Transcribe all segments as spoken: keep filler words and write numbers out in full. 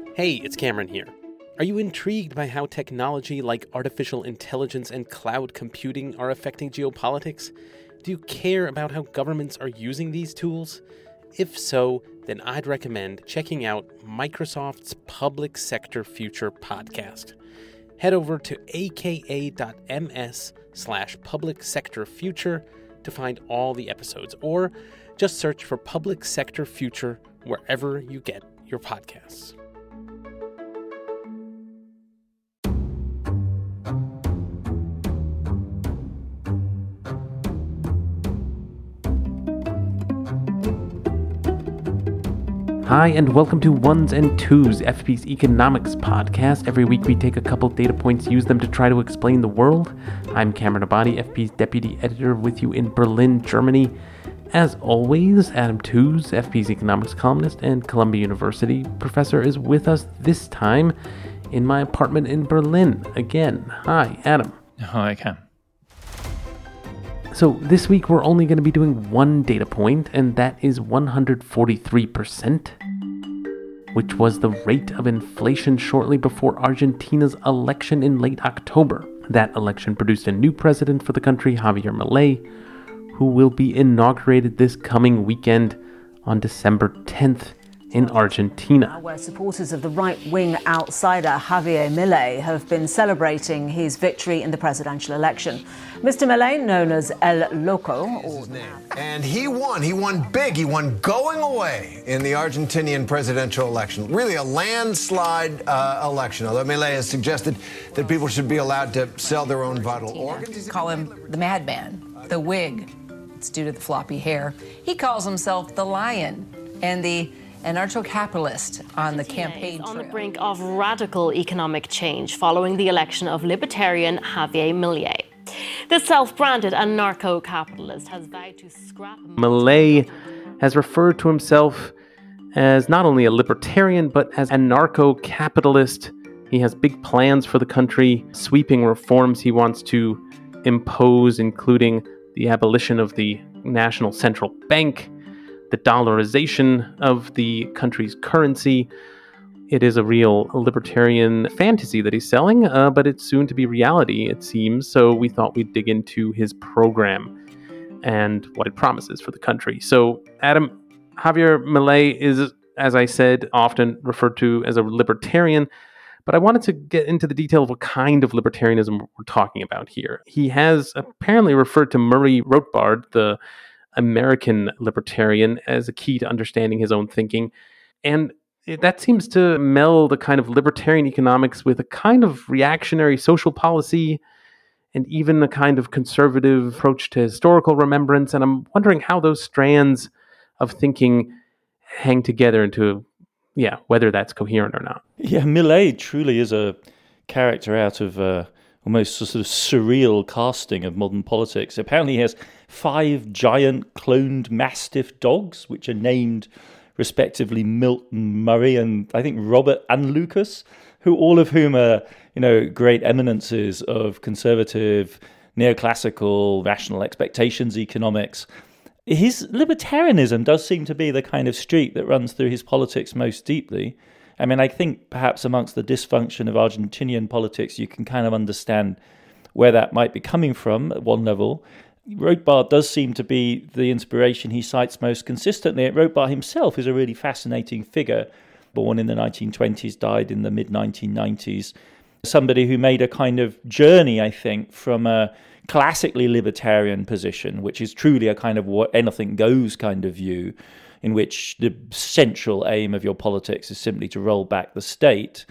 Hey, it's Cameron here. Are you intrigued by how technology like artificial intelligence and cloud computing are affecting geopolitics? Do you care about how governments are using these tools? If so, then I'd recommend checking out Microsoft's Public Sector Future podcast. Head over to aka.ms slash public sector future to find all the episodes, or just search for Public Sector Future wherever you get your podcasts. Hi, and welcome to Ones and Twos, F P's economics podcast. Every week we take a couple data points, use them to try to explain the world. I'm Cameron Abadi, F P's deputy editor, with you in Berlin, Germany. As always, Adam Tooze, F P's economics columnist and Columbia University professor, is with us this time in my apartment in Berlin. Again, hi, Adam. Hi, Cam. So this week we're only going to be doing one data point, and that is one hundred forty-three percent, which was the rate of inflation shortly before Argentina's election in late October. That election produced a new president for the country, Javier Milei, who will be inaugurated this coming weekend on December tenth in Argentina. Where supporters of the right-wing outsider Javier Milei have been celebrating his victory in the presidential election. Mister Milei, known as El Loco, or and he won. He won big. He won going away in the Argentinian presidential election. Really a landslide uh, election, although Milei has suggested that people should be allowed to sell their own vital organs. Call him the madman, the wig. It's due to the floppy hair. He calls himself the lion and the anarcho-capitalist on the campaign trail. On the brink of radical economic change following the election of libertarian Javier Milei. The self-branded anarcho-capitalist has vowed to scrap... Milei has referred to himself as not only a libertarian, but as anarcho-capitalist. He has big plans for the country, sweeping reforms he wants to impose, including the abolition of the National Central Bank, the dollarization of the country's currency. It is a real libertarian fantasy that he's selling, uh, but it's soon to be reality, it seems. So we thought we'd dig into his program and what it promises for the country. So, Adam, Javier Milei is, as I said, often referred to as a libertarian, but I wanted to get into the detail of what kind of libertarianism we're talking about here. He has apparently referred to Murray Rothbard, the American libertarian, as a key to understanding his own thinking. And that seems to meld the kind of libertarian economics with a kind of reactionary social policy and even a kind of conservative approach to historical remembrance. And I'm wondering how those strands of thinking hang together into, yeah, whether that's coherent or not. Yeah, Milei truly is a character out of uh, almost a sort of surreal casting of modern politics. Apparently he has five giant cloned Mastiff dogs, which are named respectively Milton, Murray, and I think Robert and Lucas, who all of whom are, you know, great eminences of conservative, neoclassical, rational expectations economics. His libertarianism does seem to be the kind of streak that runs through his politics most deeply. I mean, I think perhaps amongst the dysfunction of Argentinian politics, you can kind of understand where that might be coming from at one level. Rothbard does seem to be the inspiration he cites most consistently. Rothbard himself is a really fascinating figure. Born in the nineteen twenties, died in the mid nineteen nineties. Somebody who made a kind of journey, I think, from a classically libertarian position, which is truly a kind of what anything goes kind of view, in which the central aim of your politics is simply to roll back the state,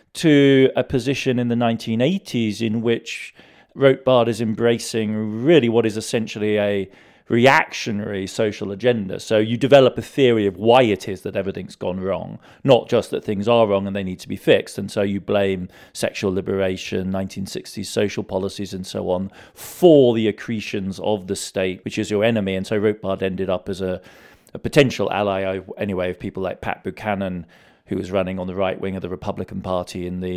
to a position in the nineteen eighties in which Rothbard is embracing really what is essentially a reactionary social agenda. So you develop a theory of why it is that everything's gone wrong, not just that things are wrong and they need to be fixed. And so you blame sexual liberation, nineteen sixties social policies and so on for the accretions of the state, which is your enemy. And so Rothbard ended up as a, a potential ally, anyway, of people like Pat Buchanan, who was running on the right wing of the Republican Party in the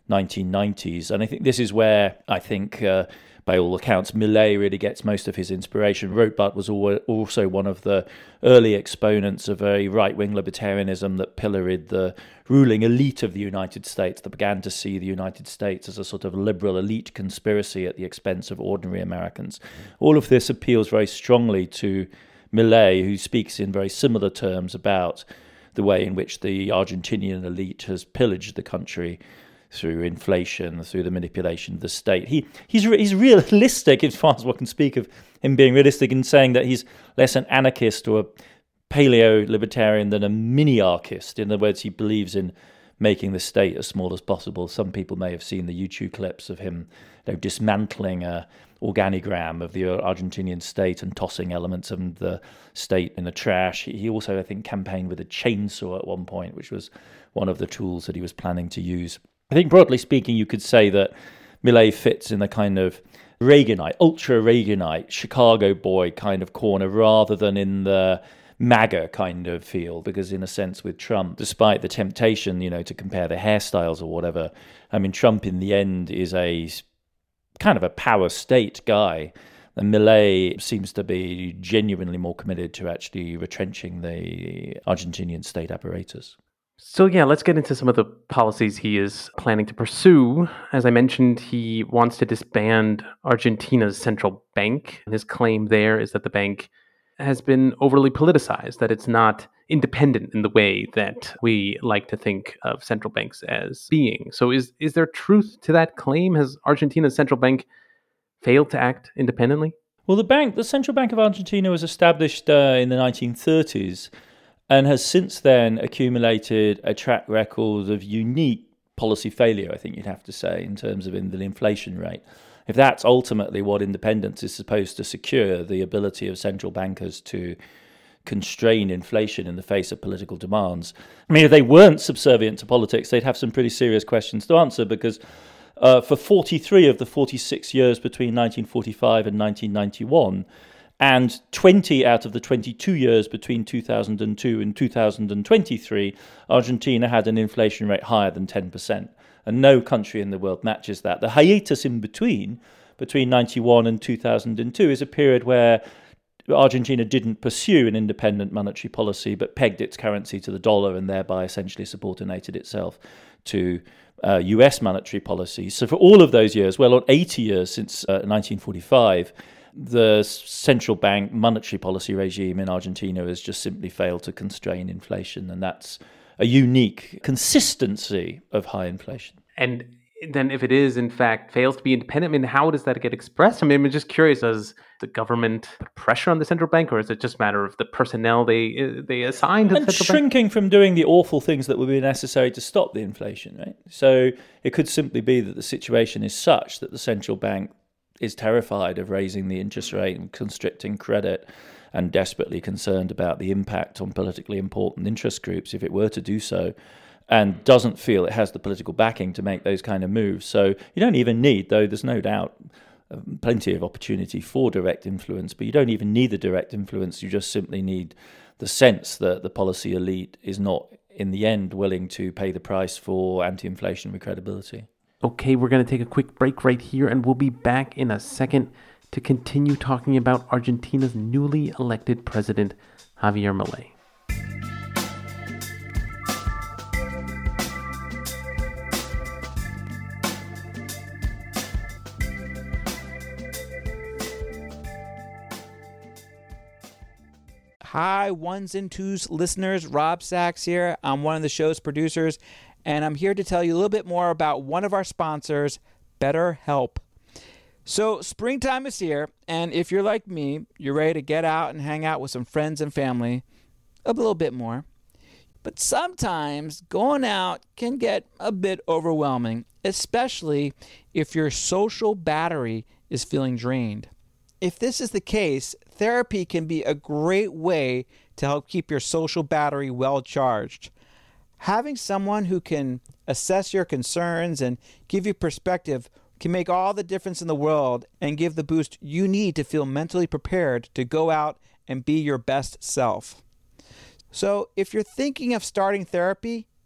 nineteen nineties. And I think this is where I think, uh, by all accounts, Milei really gets most of his inspiration. Rothbard was also one of the early exponents of a right-wing libertarianism that pilloried the ruling elite of the United States, that began to see the United States as a sort of liberal elite conspiracy at the expense of ordinary Americans. All of this appeals very strongly to Milei, who speaks in very similar terms about the way in which the Argentinian elite has pillaged the country through inflation, through the manipulation of the state. He he's he's realistic, as far as one can speak of him being realistic, in saying that he's less an anarchist or a paleo-libertarian than a mini-archist. In other words, he believes in making the state as small as possible. Some people may have seen the YouTube clips of him, you know, dismantling a organigram of the Argentinian state and tossing elements of the state in the trash. He also, I think, campaigned with a chainsaw at one point, which was one of the tools that he was planning to use. I think, broadly speaking, you could say that Milei fits in the kind of Reaganite, ultra-Reaganite, Chicago boy kind of corner, rather than in the MAGA kind of feel, because in a sense with Trump, despite the temptation, you know, to compare the hairstyles or whatever, I mean, Trump in the end is a kind of a power state guy, and Milei seems to be genuinely more committed to actually retrenching the Argentinian state apparatus. So yeah, let's get into some of the policies he is planning to pursue. As I mentioned, he wants to disband Argentina's central bank. His claim there is that the bank has been overly politicized, that it's not independent in the way that we like to think of central banks as being. So is is there truth to that claim? Has Argentina's central bank failed to act independently? Well, the bank, the Central Bank of Argentina was established uh, in the nineteen thirties and has since then accumulated a track record of unique policy failure, I think you'd have to say, in terms of in the inflation rate. If that's ultimately what independence is supposed to secure, the ability of central bankers to constrain inflation in the face of political demands. I mean, if they weren't subservient to politics, they'd have some pretty serious questions to answer, because uh, for forty-three of the forty-six years between nineteen forty-five and nineteen ninety-one, and twenty out of the twenty-two years between two thousand two and two thousand twenty-three, Argentina had an inflation rate higher than ten percent. And no country in the world matches that. The hiatus in between, between ninety-one and two thousand two, is a period where Argentina didn't pursue an independent monetary policy, but pegged its currency to the dollar and thereby essentially subordinated itself to uh, U S monetary policy. So for all of those years, well, on eighty years since uh, nineteen forty-five, the central bank monetary policy regime in Argentina has just simply failed to constrain inflation, and that's a unique consistency of high inflation. And then if it is, in fact, fails to be independent, I mean, how does that get expressed? I mean, I'm just curious, does the government put pressure on the central bank, or is it just a matter of the personnel they they assign to the and central shrinking bank? from doing the awful things that would be necessary to stop the inflation, right? So it could simply be that the situation is such that the central bank is terrified of raising the interest rate and constricting credit, and desperately concerned about the impact on politically important interest groups if it were to do so, and doesn't feel it has the political backing to make those kind of moves. So you don't even need, though there's no doubt plenty of opportunity for direct influence, but you don't even need the direct influence. You just simply need the sense that the policy elite is not, in the end, willing to pay the price for anti-inflationary credibility. Okay, we're going to take a quick break right here, and we'll be back in a second to continue talking about Argentina's newly elected president, Javier Milei. Hi, ones and twos listeners. Rob Sachs here. I'm one of the show's producers, and I'm here to tell you a little bit more about one of our sponsors, BetterHelp. So springtime is here, and if you're like me, you're ready to get out and hang out with some friends and family a little bit more. But sometimes going out can get a bit overwhelming, especially if your social battery is feeling drained. If this is the case, therapy can be a great way to help keep your social battery well charged. Having someone who can assess your concerns and give you perspective can make all the difference in the world and give the boost you need to feel mentally prepared to go out and be your best self. So if you're thinking of starting therapy,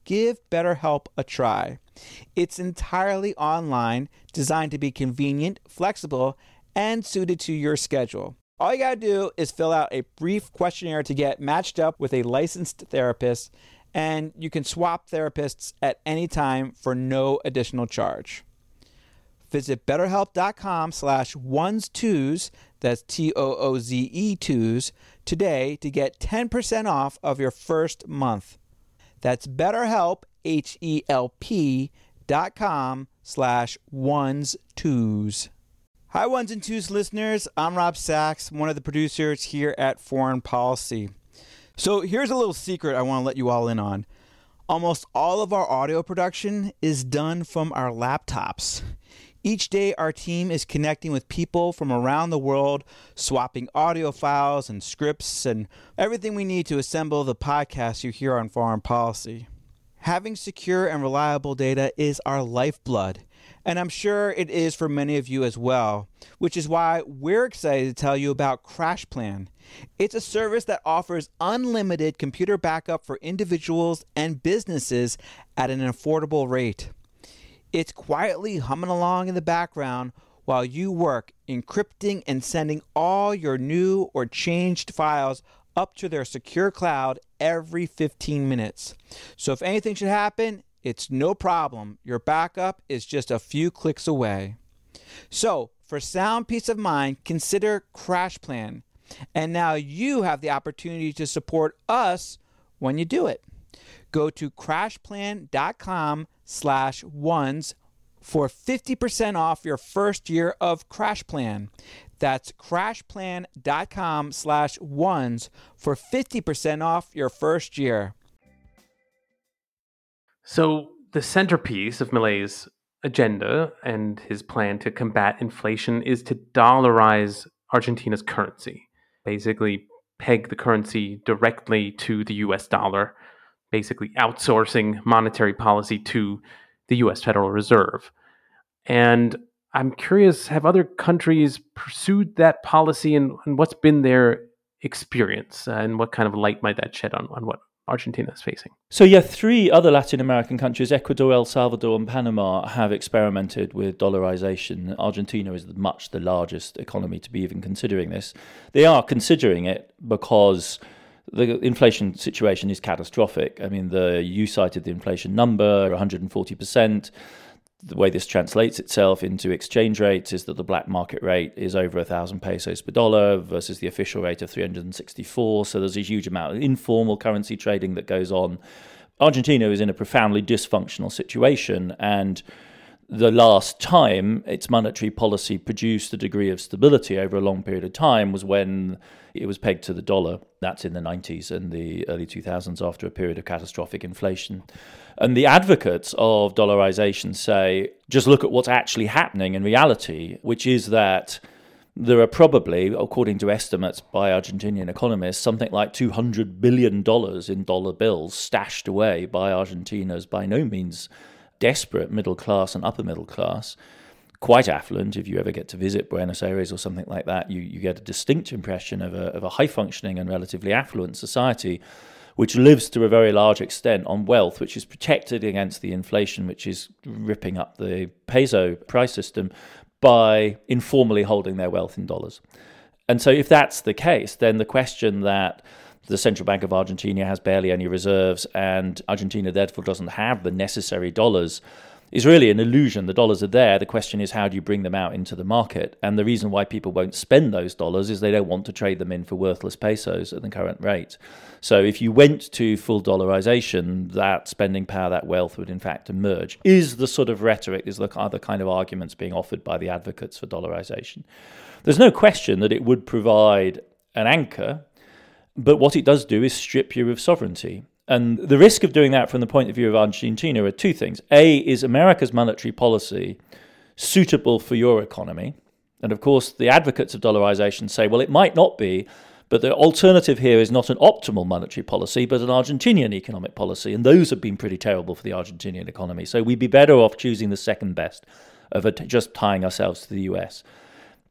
give BetterHelp a try. It's entirely online, designed to be convenient, flexible, and suited to your schedule. All you gotta do is fill out a brief questionnaire to get matched up with a licensed therapist, and you can swap therapists at any time for no additional charge. Visit betterhelp.com slash ones twos, that's T O O Z E twos, today to get ten percent off of your first month. That's BetterHelp, H E L P, dot com slash ones twos. Hi, Ones and Twos listeners. I'm Rob Sachs, one of the producers here at Foreign Policy. So here's a little secret I want to let you all in on. Almost all of our audio production is done from our laptops. Each day, our team is connecting with people from around the world, swapping audio files and scripts and everything we need to assemble the podcast you hear on Foreign Policy. Having secure and reliable data is our lifeblood, and I'm sure it is for many of you as well, which is why we're excited to tell you about CrashPlan. It's a service that offers unlimited computer backup for individuals and businesses at an affordable rate. It's quietly humming along in the background while you work, encrypting and sending all your new or changed files up to their secure cloud every fifteen minutes. So if anything should happen, it's no problem. Your backup is just a few clicks away. So for sound peace of mind, consider CrashPlan. And now you have the opportunity to support us when you do it. Go to crashplan.com slash ones for fifty percent off your first year of CrashPlan. That's crashplan.com slash ones for fifty percent off your first year. So the centerpiece of Milei's agenda and his plan to combat inflation is to dollarize Argentina's currency. Basically peg the currency directly to the U S dollar, basically outsourcing monetary policy to the U S Federal Reserve. And I'm curious, have other countries pursued that policy, and, and what's been their experience, uh, and what kind of light might that shed on, on what Argentina is facing? So yeah, three other Latin American countries, Ecuador, El Salvador and Panama, have experimented with dollarization. Argentina is much the largest economy to be even considering this. They are considering it because the inflation situation is catastrophic. I mean, the you cited the inflation number, one hundred forty percent. The way this translates itself into exchange rates is that the black market rate is over one thousand pesos per dollar versus the official rate of three hundred sixty-four. So there's a huge amount of informal currency trading that goes on. Argentina is in a profoundly dysfunctional situation, and the last time its monetary policy produced a degree of stability over a long period of time was when it was pegged to the dollar. That's in the nineties and the early two thousands after a period of catastrophic inflation. And the advocates of dollarization say, just look at what's actually happening in reality, which is that there are probably, according to estimates by Argentinian economists, something like two hundred billion dollars in dollar bills stashed away by Argentina's by no means desperate middle class and upper middle class. Quite affluent. If you ever get to visit Buenos Aires or something like that, you, you get a distinct impression of a, of a high-functioning and relatively affluent society, which lives to a very large extent on wealth, which is protected against the inflation, which is ripping up the peso price system, by informally holding their wealth in dollars. And so if that's the case, then the question that the Central Bank of Argentina has barely any reserves and Argentina therefore doesn't have the necessary dollars is really an illusion. The dollars are there. The question is, how do you bring them out into the market? And the reason why people won't spend those dollars is they don't want to trade them in for worthless pesos at the current rate. So if you went to full dollarization, that spending power, that wealth would in fact emerge. Is the sort of rhetoric, is the other kind of arguments being offered by the advocates for dollarization. There's no question that it would provide an anchor, but what it does do is strip you of sovereignty. And the risk of doing that from the point of view of Argentina are two things. A, is America's monetary policy suitable for your economy? And of course, the advocates of dollarization say, well, it might not be, but the alternative here is not an optimal monetary policy, but an Argentinian economic policy. And those have been pretty terrible for the Argentinian economy. So we'd be better off choosing the second best of just tying ourselves to the U S.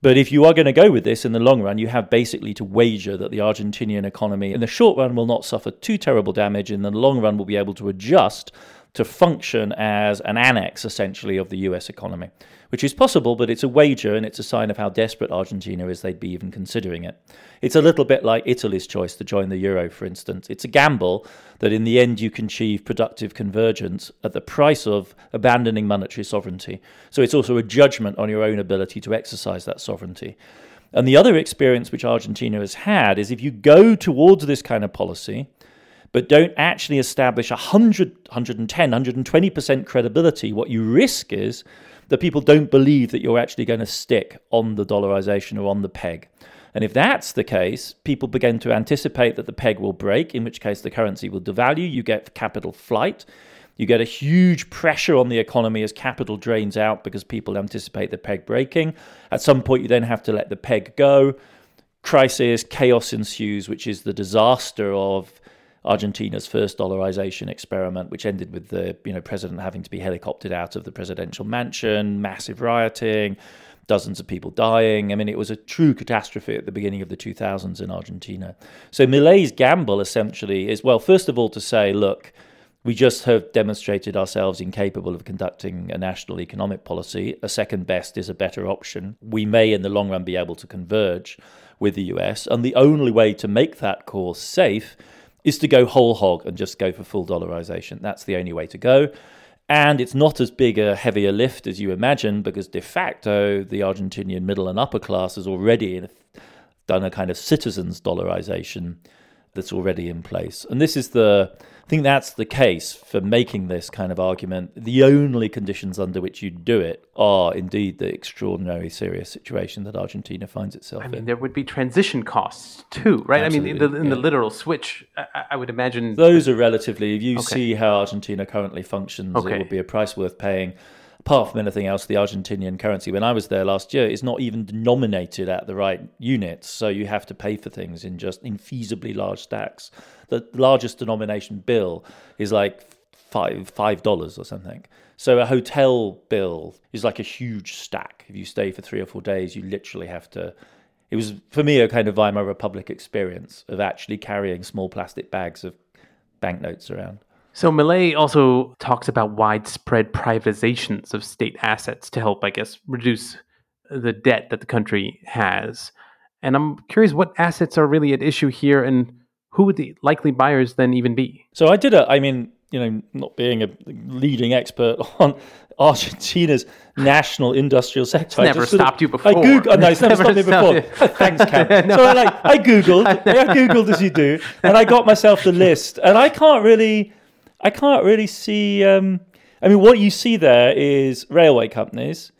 But if you are going to go with this in the long run, you have basically to wager that the Argentinian economy in the short run will not suffer too terrible damage. In the long run, will be able to adjust to function as an annex, essentially, of the U S economy, which is possible, but it's a wager, and it's a sign of how desperate Argentina is they'd be even considering it. It's a little bit like Italy's choice to join the euro, for instance. It's a gamble that in the end you can achieve productive convergence at the price of abandoning monetary sovereignty. So it's also a judgment on your own ability to exercise that sovereignty. And the other experience which Argentina has had is if you go towards this kind of policy, but don't actually establish one hundred, one hundred ten, one hundred twenty percent credibility, what you risk is that people don't believe that you're actually going to stick on the dollarization or on the peg. And if that's the case, people begin to anticipate that the peg will break, in which case the currency will devalue. You get capital flight. You get a huge pressure on the economy as capital drains out because people anticipate the peg breaking. At some point, you then have to let the peg go. Crisis, chaos ensues, which is the disaster of Argentina's first dollarization experiment, which ended with the you know president having to be helicoptered out of the presidential mansion, massive rioting, dozens of people dying. I mean, it was a true catastrophe at the beginning of the two thousands in Argentina. So Milei's gamble essentially is, well, first of all, to say, look, we just have demonstrated ourselves incapable of conducting a national economic policy. A second best is a better option. We may in the long run be able to converge with the U S, and the only way to make that course safe is to go whole hog and just go for full dollarization. That's the only way to go. And it's not as big a heavier lift as you imagine, because de facto, the Argentinian middle and upper class has already done a kind of citizens dollarization that's already in place. And this is the, I think that's the case for making this kind of argument. The only conditions under which you do it are indeed the extraordinary serious situation that Argentina finds itself I in. mean, there would be transition costs too, right? Absolutely, I mean, in the, in yeah. the literal switch, I, I would imagine... Those are relatively, if you Okay. see how Argentina currently functions, Okay. it would be a price worth paying. Apart from anything else, the Argentinian currency, when I was there last year, is not even denominated at the right units. So you have to pay for things in just infeasibly large stacks. The largest denomination bill is like five five dollars or something. So a hotel bill is like a huge stack. If you stay for three or four days, you literally have to... It was, for me, a kind of Weimar Republic experience of actually carrying small plastic bags of banknotes around. So Milei also talks about widespread privatizations of state assets to help, I guess, reduce the debt that the country has. And I'm curious what assets are really at issue here, and who would the likely buyers then even be? So I did a, I mean, you know, not being a leading expert on Argentina's national industrial sector. It's I never just sort of- stopped you I before. Googled, oh, no, it's never, Never stopped me stopped before. you. Thanks, Cam. No. So I like, I Googled, I Googled as you do, and I got myself the list, and I can't really, I can't really see, um, I mean, what you see there is railway companies,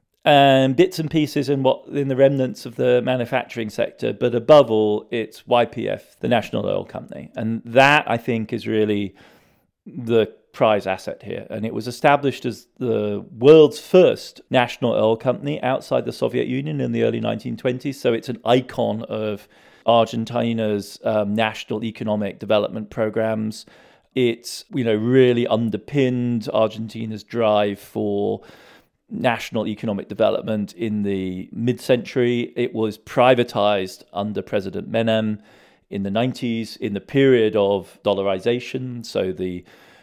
and bits and pieces in what in the remnants of the manufacturing sector, but above all, it's Y P F, the National Oil Company, and that I think is really the prize asset here. And it was established as the world's first national oil company outside the Soviet Union in the early nineteen twenties. So it's an icon of Argentina's um, national economic development programs. It's, you know, really underpinned Argentina's drive for national economic development in the mid-century. It was privatized under President Menem in the nineties, in the period of dollarization. So the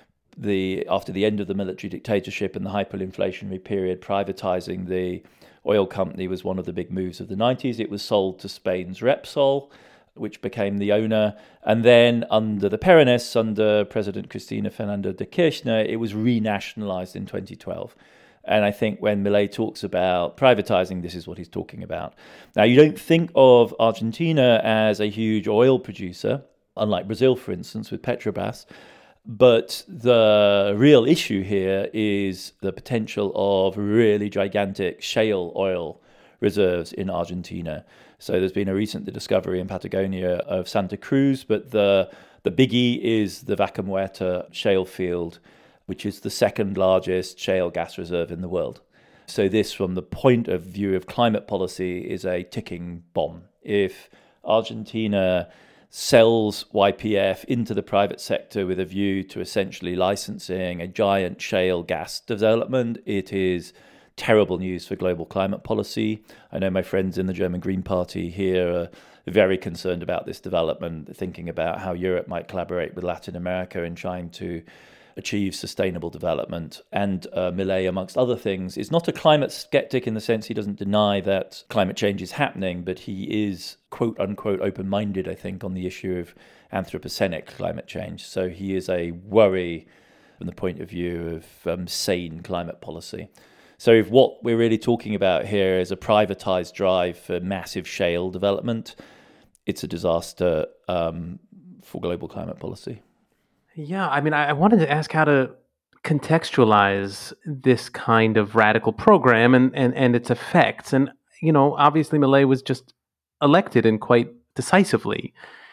the after the end of the military dictatorship and the hyperinflationary period, privatizing the oil company was one of the big moves of the nineties. It was sold to Spain's Repsol, which became the owner. And then under the Peronists, under President Cristina Fernando de Kirchner, it was renationalized in twenty twelve. And I think when Milei talks about privatizing, this is what he's talking about. Now, you don't think of Argentina as a huge oil producer, unlike Brazil, for instance, with Petrobras. But the real issue here is the potential of really gigantic shale oil reserves in Argentina. So there's been a recent discovery in Patagonia of Santa Cruz, but the the biggie is the Vaca Muerta shale field, which is the second largest shale gas reserve in the world. So this, from the point of view of climate policy, is a ticking bomb. If Argentina sells Y P F into the private sector with a view to essentially licensing a giant shale gas development, it is terrible news for global climate policy. I know my friends in the German Green Party here are very concerned about this development, thinking about how Europe might collaborate with Latin America in trying to achieve sustainable development. And uh, Milei, amongst other things, is not a climate skeptic in the sense he doesn't deny that climate change is happening, but he is, quote unquote, open-minded, I think, on the issue of anthropocenic climate change. So he is a worry from the point of view of um, sane climate policy. So if what we're really talking about here is a privatized drive for massive shale development, it's a disaster um, for global climate policy. Yeah, I mean, I I wanted to ask how to contextualize this kind of radical program and, and, and its effects. And, you know, obviously Milei was just elected and quite decisively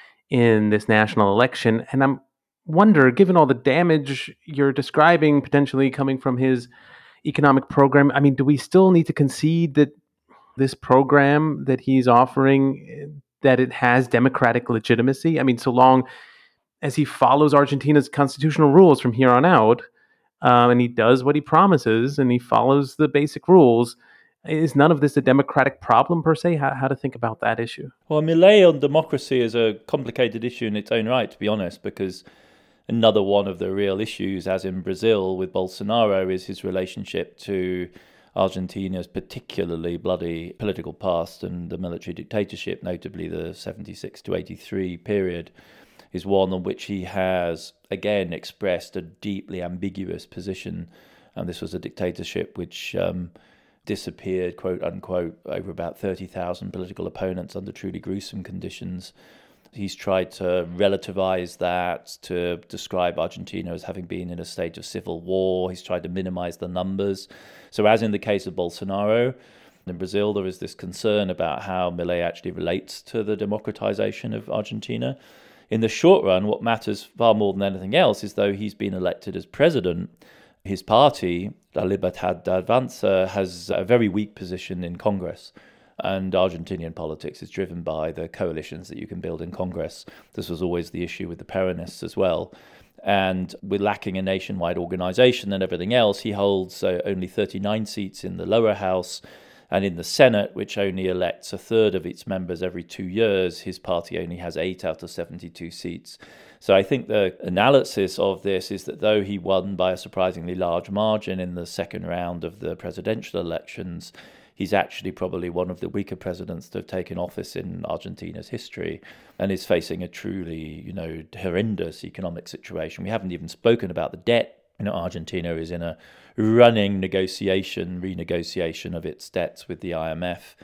in this national election. And I'm wonder, given all the damage you're describing potentially coming from his economic program, I mean, do we still need to concede that this program that he's offering, that it has democratic legitimacy? I mean, so long as he follows Argentina's constitutional rules from here on out, um, and he does what he promises, and he follows the basic rules, is none of this a democratic problem per se? How, how to think about that issue? Well, Milei on democracy is a complicated issue in its own right, to be honest, because another one of the real issues, as in Brazil with Bolsonaro, is his relationship to Argentina's particularly bloody political past and the military dictatorship, notably the seventy-six to eighty-three period, is one on which he has, again, expressed a deeply ambiguous position. And this was a dictatorship which um, disappeared, quote unquote, over about thirty thousand political opponents under truly gruesome conditions. He's tried to relativize that, to describe Argentina as having been in a state of civil war. He's tried to minimize the numbers. So as in the case of Bolsonaro, in Brazil, there is this concern about how Milei actually relates to the democratization of Argentina. In the short run, what matters far more than anything else is, though he's been elected as president, his party, La Libertad de Avanza, has a very weak position in Congress. And Argentinian politics is driven by the coalitions that you can build in Congress. This was always the issue with the Peronists as well. And with lacking a nationwide organization and everything else, he holds uh, only thirty-nine seats in the lower house. And in the Senate, which only elects a third of its members every two years, his party only has eight out of seventy-two seats. So I think the analysis of this is that though he won by a surprisingly large margin in the second round of the presidential elections, he's actually probably one of the weaker presidents to have taken office in Argentina's history and is facing a truly, you know, horrendous economic situation. We haven't even spoken about the debt. You know, Argentina is in a running negotiation, renegotiation of its debts with the I M F,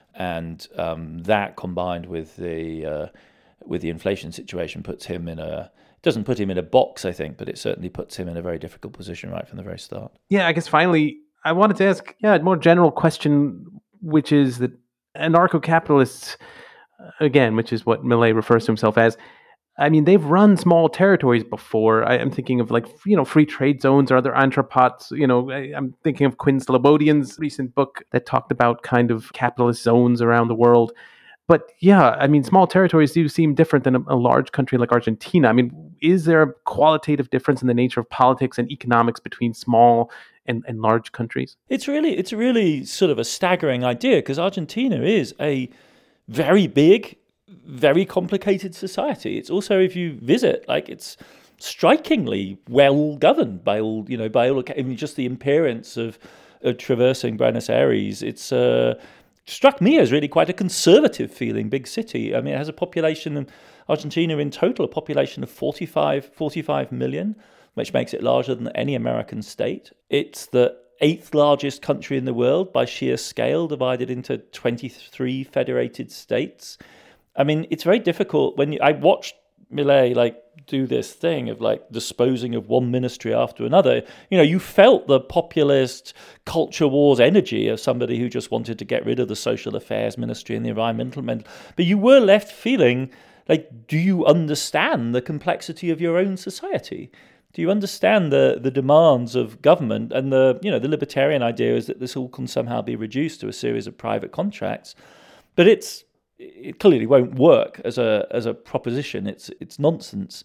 and um, that combined with the uh, with the inflation situation puts him in a doesn't put him in a box, I think, but it certainly puts him in a very difficult position right from the very start. Yeah, I guess finally, I wanted to ask, yeah, a more general question, which is that anarcho-capitalists, again, which is what Milei refers to himself as, I mean, they've run small territories before. I am thinking of, like, you know, free trade zones or other entrepots. You know, I, I'm thinking of Quinn Slobodian's recent book that talked about kind of capitalist zones around the world. But yeah, I mean, small territories do seem different than a, a large country like Argentina. I mean, is there a qualitative difference in the nature of politics and economics between small and, and large countries? It's really, it's really sort of a staggering idea, because Argentina is a very big, very complicated society. It's also, if you visit, like, it's strikingly well governed by all, you know, by all, I mean, just the appearance of, of traversing Buenos Aires. It's uh, struck me as really quite a conservative feeling big city. I mean, it has a population, Argentina in total, a population of forty-five, forty-five million, which makes it larger than any American state. It's the eighth largest country in the world by sheer scale, divided into twenty-three federated states. I mean, it's very difficult when you, I watched Milei like do this thing of like disposing of one ministry after another. You know, you felt the populist culture wars energy of somebody who just wanted to get rid of the social affairs ministry and the environmental ministry. But you were left feeling like, do you understand the complexity of your own society? Do you understand the, the demands of government? And the, you know, the libertarian idea is that this all can somehow be reduced to a series of private contracts. But it's, it clearly won't work as a as a proposition. It's it's nonsense.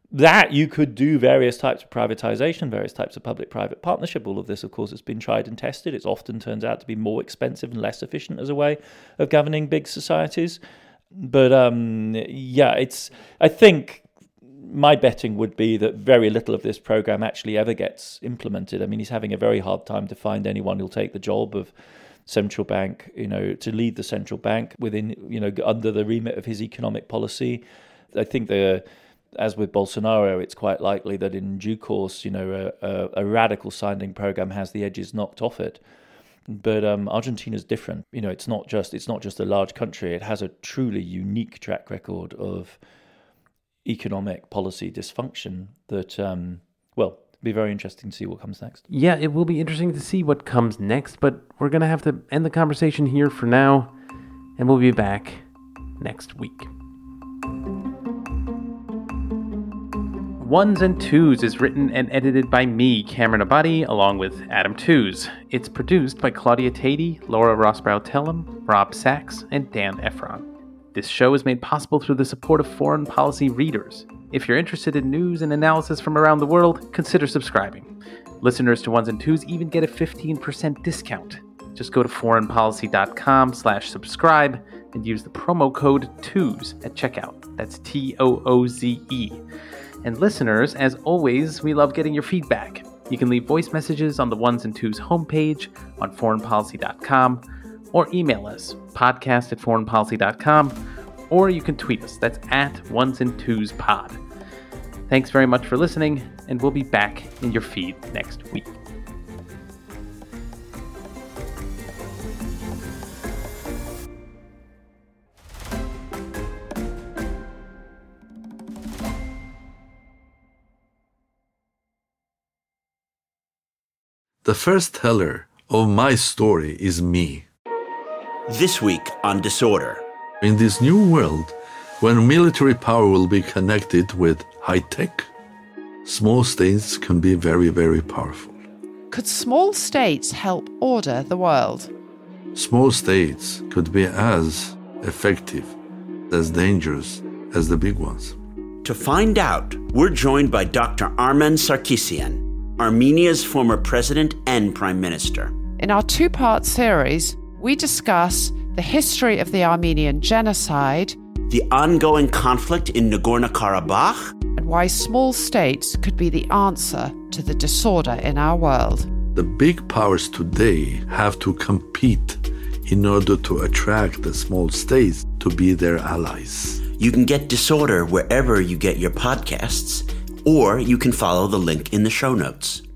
that you could do various types of privatization, various types of public-private partnership. All of this, of course, has been tried and tested. It often turns out to be more expensive and less efficient as a way of governing big societies. But um, yeah, it's. I think my betting would be that very little of this program actually ever gets implemented. I mean, he's having a very hard time to find anyone who'll take the job of central bank, you know, to lead the central bank within, you know, under the remit of his economic policy. I think the, as with Bolsonaro, it's quite likely that in due course, you know, a, a, a radical sounding program has the edges knocked off it. But um, Argentina's different. You know, it's not just it's not just a large country. It has a truly unique track record of economic policy dysfunction that, um, well, it'll be very interesting to see what comes next. Yeah, it will be interesting to see what comes next, but we're going to have to end the conversation here for now, and we'll be back next week. Ones and Twos is written and edited by me, Cameron Abadi, along with Adam Tooze. It's produced by Claudia Tatey, Laura Rosbrow-Tellem, Rob Sachs, and Dan Efron. This show is made possible through the support of foreign policy readers. If you're interested in news and analysis from around the world, consider subscribing. Listeners to Ones and Twos even get a fifteen percent discount. Just go to foreignpolicy.com slash subscribe and use the promo code TOOZE at checkout. That's T O O Z E. And listeners, as always, we love getting your feedback. You can leave voice messages on the Ones and Twos homepage on foreign policy dot com, or email us, podcast at foreign policy dot com, or you can tweet us. That's at Ones and Twos Pod. Thanks very much for listening, and we'll be back in your feed next week. The first teller of my story is me. This week on Disorder. In this new world, when military power will be connected with high tech, small states can be very, very powerful. Could small states help order the world? Small states could be as effective, as dangerous as the big ones. To find out, we're joined by Doctor Armen Sarkisian, Armenia's former president and prime minister. In our two-part series, we discuss the history of the Armenian genocide, the ongoing conflict in Nagorno-Karabakh, and why small states could be the answer to the disorder in our world. The big powers today have to compete in order to attract the small states to be their allies. You can get Disorder wherever you get your podcasts, or you can follow the link in the show notes.